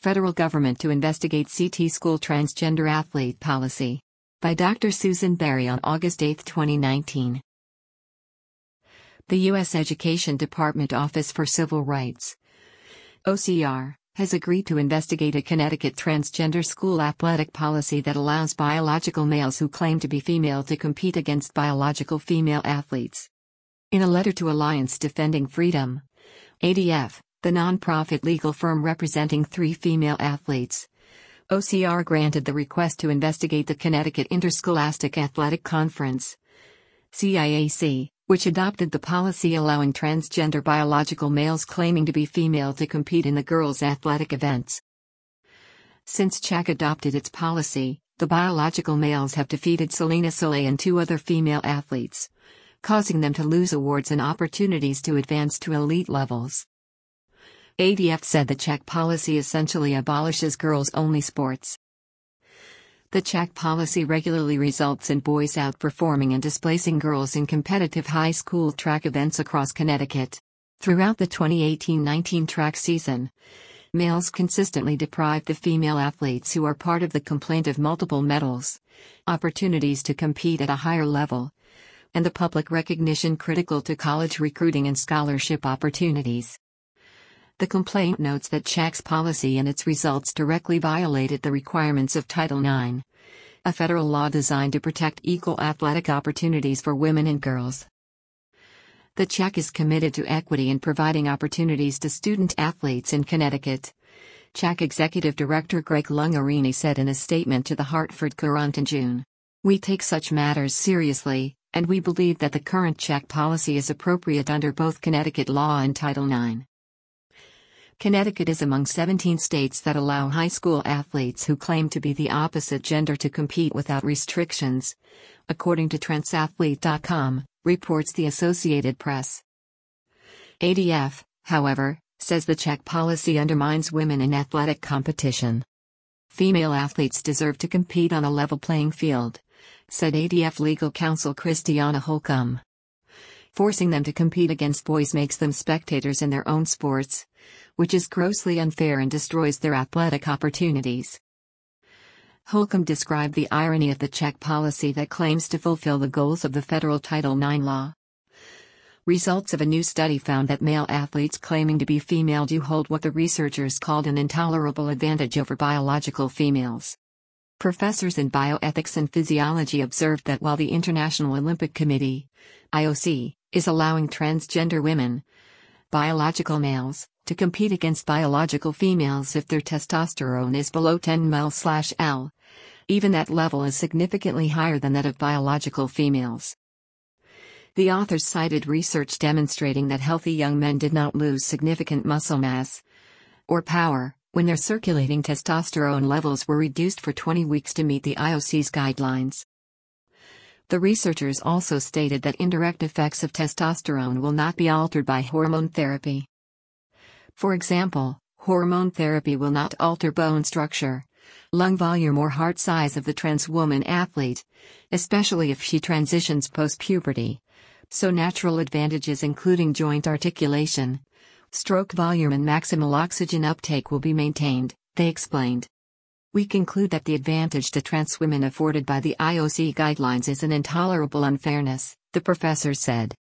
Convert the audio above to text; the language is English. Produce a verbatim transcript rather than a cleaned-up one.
Federal Government to Investigate C T School Transgender Athlete Policy. By Doctor Susan Berry on August eighth, twenty nineteen. The U S Education Department Office for Civil Rights, O C R, has agreed to investigate a Connecticut transgender school athletic policy that allows biological males who claim to be female to compete against biological female athletes. In a letter to Alliance Defending Freedom, A D F, the nonprofit legal firm representing three female athletes, O C R granted the request to investigate the Connecticut Interscholastic Athletic Conference, C I A C, which adopted the policy allowing transgender biological males claiming to be female to compete in the girls' athletic events. Since C A C adopted its policy, the biological males have defeated Selena Soleil and two other female athletes, causing them to lose awards and opportunities to advance to elite levels. A D F said the C A C policy essentially abolishes girls-only sports. The C A C policy regularly results in boys outperforming and displacing girls in competitive high school track events across Connecticut. Throughout the twenty eighteen nineteen track season, males consistently deprive the female athletes who are part of the complaint of multiple medals, opportunities to compete at a higher level, and the public recognition critical to college recruiting and scholarship opportunities. The complaint notes that C A C's policy and its results directly violated the requirements of Title nine, a federal law designed to protect equal athletic opportunities for women and girls. The C A C is committed to equity and providing opportunities to student athletes in Connecticut, C A C Executive Director Greg Lungarini said in a statement to the Hartford Courant in June. "We take such matters seriously, and we believe that the current C A C policy is appropriate under both Connecticut law and Title nine. Connecticut is among seventeen states that allow high school athletes who claim to be the opposite gender to compete without restrictions, according to transathlete dot com, reports the Associated Press. A D F, however, says the C A C policy undermines women in athletic competition. Female athletes deserve to compete on a level playing field, said A D F legal counsel Christiana Holcomb. Forcing them to compete against boys makes them spectators in their own sports, which is grossly unfair and destroys their athletic opportunities. Holcomb described the irony of the C A C policy that claims to fulfill the goals of the federal Title nine law. Results of a new study found that male athletes claiming to be female do hold what the researchers called an intolerable advantage over biological females. Professors in bioethics and physiology observed that while the International Olympic Committee, I O C, is allowing transgender women, biological males, to compete against biological females if their testosterone is below ten milliliters per liter, even that level is significantly higher than that of biological females. The authors cited research demonstrating that healthy young men did not lose significant muscle mass or power when their circulating testosterone levels were reduced for twenty weeks to meet the I O C's guidelines. The researchers also stated that indirect effects of testosterone will not be altered by hormone therapy. For example, hormone therapy will not alter bone structure, lung volume or heart size of the trans woman athlete, especially if she transitions post-puberty, so natural advantages including joint articulation, stroke volume and maximal oxygen uptake will be maintained, they explained. We conclude that the advantage to trans women afforded by the I O C guidelines is an intolerable unfairness, the professor said.